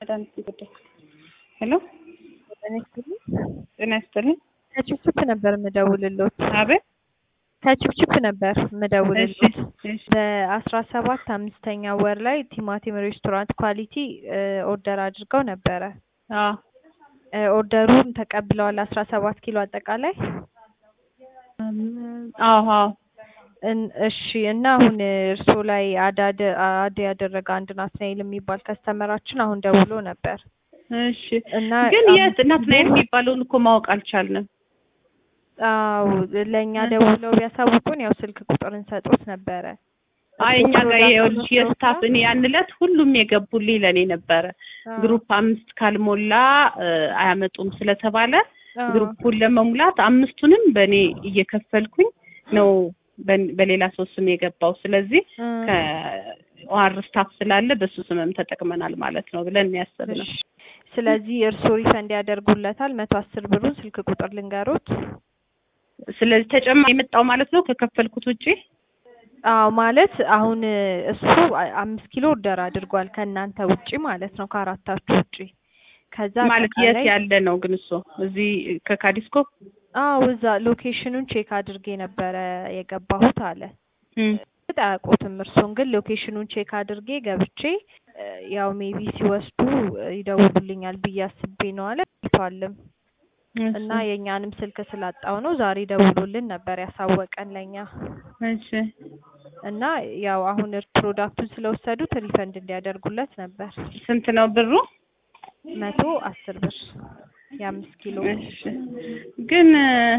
ሄሎ ጤና ይስጥልኝ ከችፕችፕ ነበር የምደውልልዎት። አቤት ከችፕችፕ ነበር የምደውልልዎት። እሺ በ17 አምስተኛ ወር ላይ ቲማቲም ሬስቶራንት ኳሊቲ ኦርደር አድርገው ነበረ። አዎ ኦርደሩን ተቀብለዋል 17 ኪሎ አጠቃላይ? አዎ እሺ እና አሁን እርሶ ላይ አድ ያደረገ አንድ ናትናኤል የሚባል ከስተመራችን አሁን ደውሎ ነበር። እሺ እና ግን የት ናትናኤል የሚባለውን እኮ ማወቅ አልቻልንም። አዎ ለኛ ደውለው ቢያሳውቁን ያው ስልክ ቁጥር እንሰጥዎት ነበረ። አይ እኛ ጋር ይኸውልሽ የስታፍ እኔ ያን ዕለት ሁሉም የገቡልኝ ለኔ ነበረ። ግሩፕ 5 ካልሞላ አያመጡም ስለተባለ ግሩፑን ለመሙላት አምስቱንም በኔ እየከፈልኩኝ ነው በሌላ ሰው ስም የገባው። ስለዚህ ከዋር ስታፍ ስላለ በሱ ስምም ተጠቅመናል ማለት ነው ብለን ያሰብነው። ስለዚህ እርሶ ሪፈንድ ያደርጉለታል 110 ብሩን ስልክ ቁጥር ልንገሮት። ስለዚህ ተጨማሪ የመጣው ማለት ነው ከከፈልኩት ውጪ? አዎ ማለት አሁን እሱ 5 ኪሎ ኦርደር አድርጓል ከእናንተ ውጪ ማለት ነው ከአራታችሁ ውጪ። ከዛ ማለት የት ያለ ነው ግን እሱ እዚህ ከካዲስኮ? አዎ እዛ ሎኬሽኑን ቼክ አድርጌ ነበረ የገባሁት አለ። አያውቁትም እርሶን ግን ሎኬሽኑን ቼክ አድርጌ ገብቼ ያው ሜቢ ሲወስዱ ይደውሉልኛል ብዬ አስቤ ነው አለ። ይቷልም እና የኛንም ስልክ ስላጣው ነው ዛሬ ደውሎልን ነበር ያሳወቀን ለኛ። እሺ እና ያው አሁን ፕሮዳክቱን ስለወሰዱት ሪፈንድ እንዲያደርጉለት ነበር። ስንት ነው ብሩ? 110 ብር የ5 ኪሎ። እሺ ግን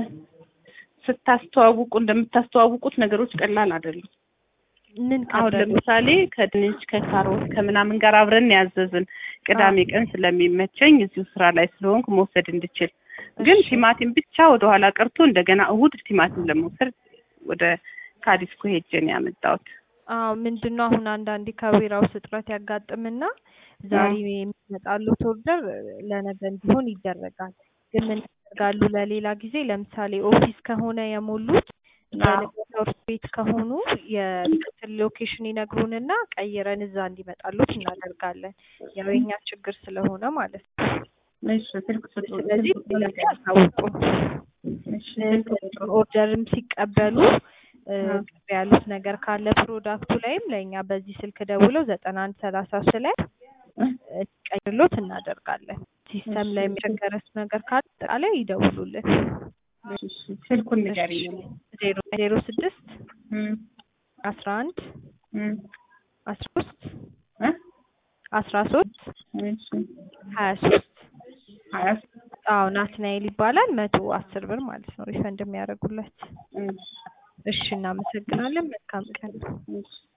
ስታስተዋውቁ እንደምታስተዋውቁት ነገሮች ቀላል አይደሉም። ምን አሁን ለምሳሌ ከድንች ከካሮት ከምናምን ጋር አብረን ያዘዝን ቅዳሜ ቀን ስለሚመቸኝ እዚሁ ስራ ላይ ስለሆንኩ መውሰድ እንድችል፣ ግን ቲማቲም ብቻ ወደ ኋላ ቀርቶ እንደገና እሁድ ቲማቲም ለመውሰድ ወደ ካዲስኮ ሄጄ ነው ያመጣሁት። አዎ ምንድነው አሁን አንዳንዴ ከዌራውስ እጥረት ያጋጥምና ዛሬ የሚመጣሉት ኦርደር ለነገ እንዲሆን ይደረጋል። ግን ምን ያደርጋሉ ለሌላ ጊዜ ለምሳሌ ኦፊስ ከሆነ የሞሉት በለገሰር ቤት ከሆኑ የምክትል ሎኬሽን ይነግሩንና ቀይረን እዛ እንዲመጣሉት እናደርጋለን። ያው የኛ ችግር ስለሆነ ማለት ነው። እሺ ስልክ ቁጥሩ ስለዚህ ያሳውቁ። እሺ ኦርደርም ሲቀበሉ ያሉት ነገር ካለ ፕሮዳክቱ ላይም ለኛ በዚህ ስልክ ደውለው 9133 ላይ ቀይርሎት እናደርጋለን። ሲስተም ላይ የሚቸገረስ ነገር ካለ ይደውሉልን። እሺ ስልኩን ንገሪኝ። 06 11 13 13 23 አዎ ናትናኤል ይባላል። 110 ብር ማለት ነው ሪፈንድ የሚያደርጉለት። እሺ እናመሰግናለን። መልካም ቀን።